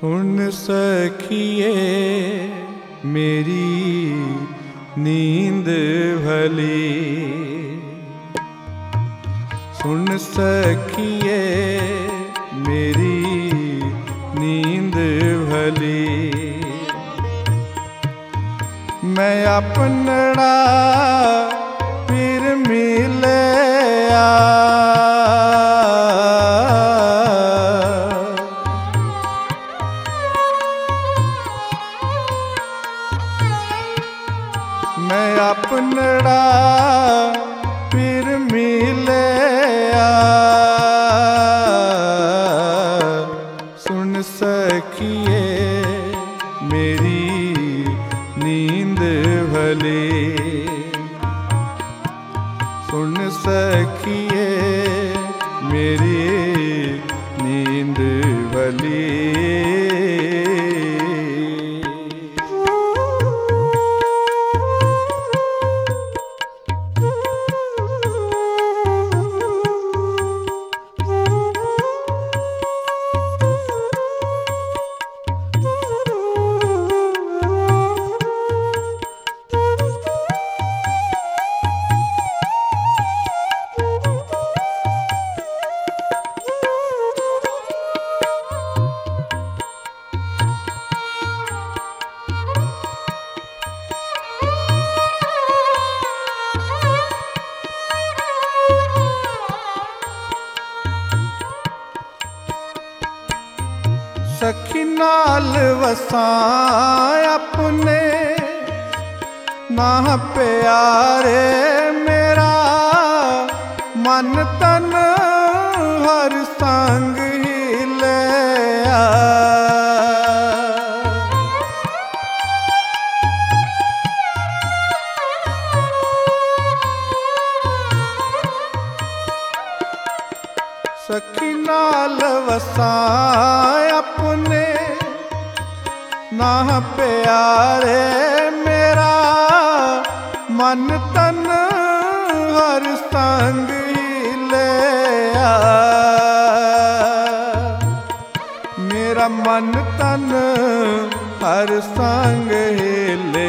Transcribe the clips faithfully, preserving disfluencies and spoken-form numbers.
सुन सखिए मेरी नींद भली, सुन सखिए मेरी नींद भली। मैं अपनड़ा फिर मिले मैं अपनड़ा फिर मिले सुन सखिए मेरी नींद भली, सुन सखिए मेरी नींद भली। सखी नाल वसां अपने ना प्यारे, मेरा मन तन हर संग ही ले सखी नाल वसां अपने ना प्यारे, मेरा मन तन हर संग ही ले मेरा मन तन हर संग ही ले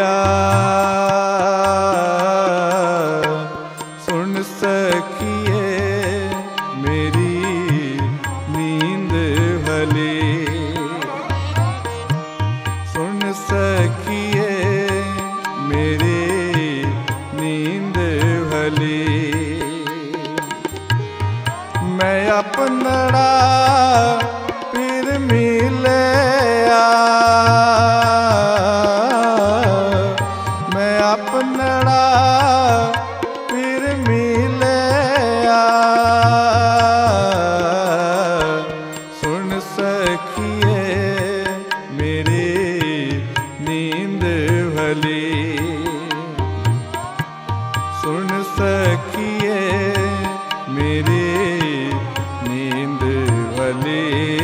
सुन सखिए मेरी नींद भली, सुन सखिए मेरी नींद भली। मैं अपनड़ा फिर मिले मैं अपनड़ा फिर मिले सुन सखिए मेरी नींद भली, सुन सखिए मेरी नींद भली।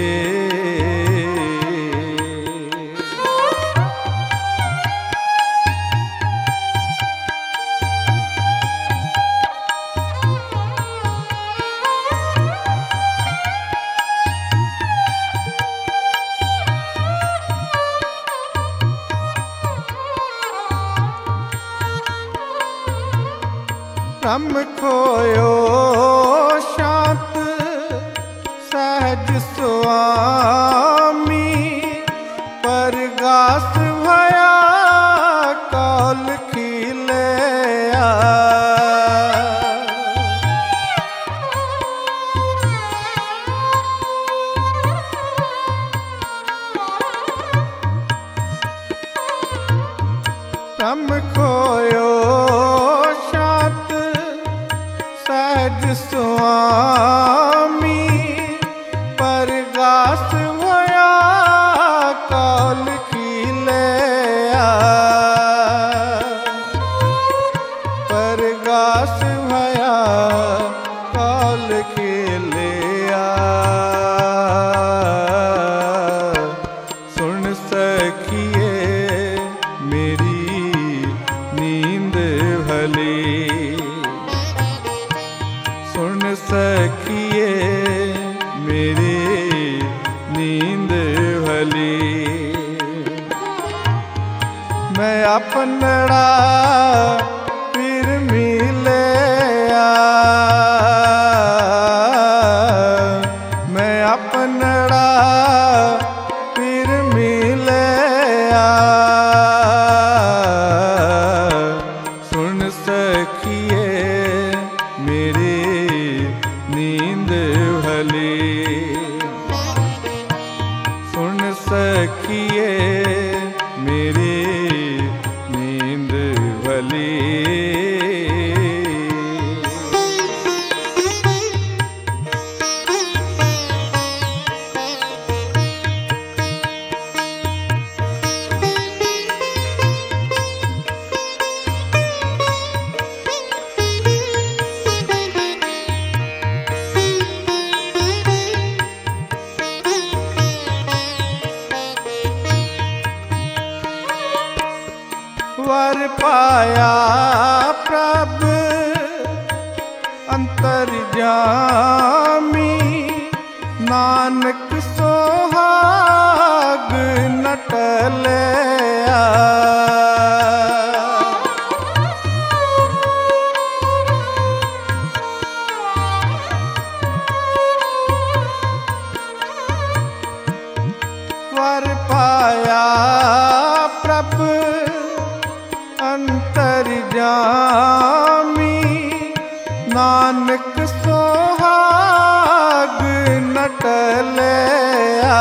रम खोयो शांत सहज स्वामी, परगास भया काल खिले रम खोयो शांत सहज स्वामी, परगास भया काल खिले परगास भया काल खिले सुन सखिए मेरी नींद भली, सुन सखिए मैं अपनड़ा फिर मिलया, मैं अपनड़ा फिर मिलया। सुन सखिए मेरी नींद भली, सुन सखिए मेरी नींद भली। वर पाया प्रभु अंतर्यामी, नानक सोहाग न टलया। वर पाया प्रभु अंतर्यामी, नानक सोहाग न टलया।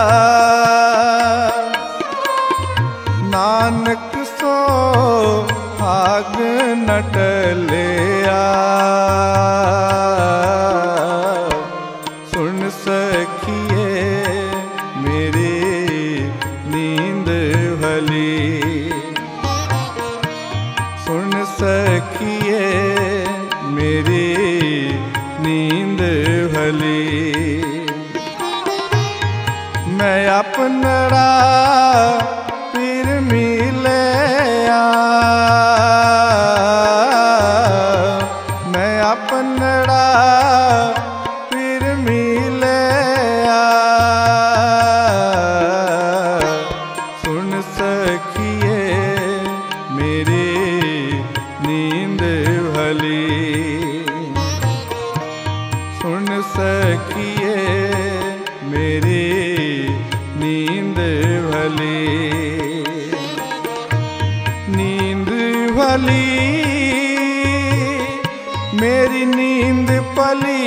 नानक सोहाग न टलया। सुन सखिए मेरी नींद भली, सुन सखिए मेरी नींद भली। मैं अपनड़ा फिर मिलया, मैं अपनड़ा फिर मिलया। सुन सखिए मेरी नींद भली, सुन सखिए मेरी नींद भली। नींद भली मेरी नींद पली,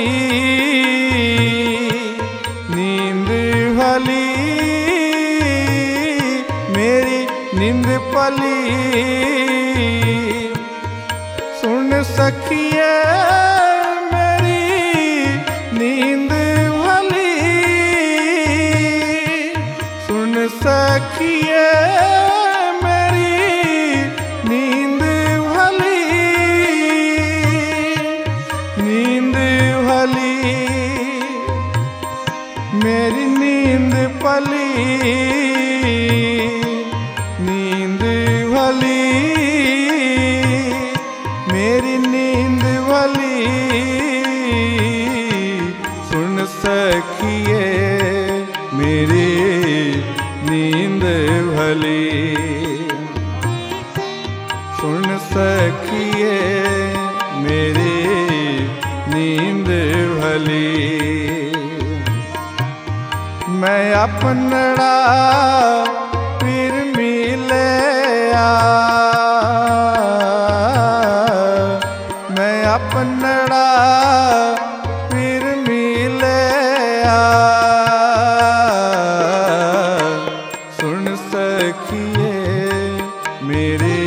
नींद भली मेरी नींद पली। सुन सखिए मेरी नींद भली, सुन सखिए मेरी नींद भली। नींद भली मेरी नींद पली, नींद भली मेरी नींद भली। सुन सखिए मेरी नींद भली, सुन सखिए मेरी नींद भली। मैं अपनड़ा फिर मिलया, मैं अपनड़ा फिर मिलया। सुन सखिए मेरी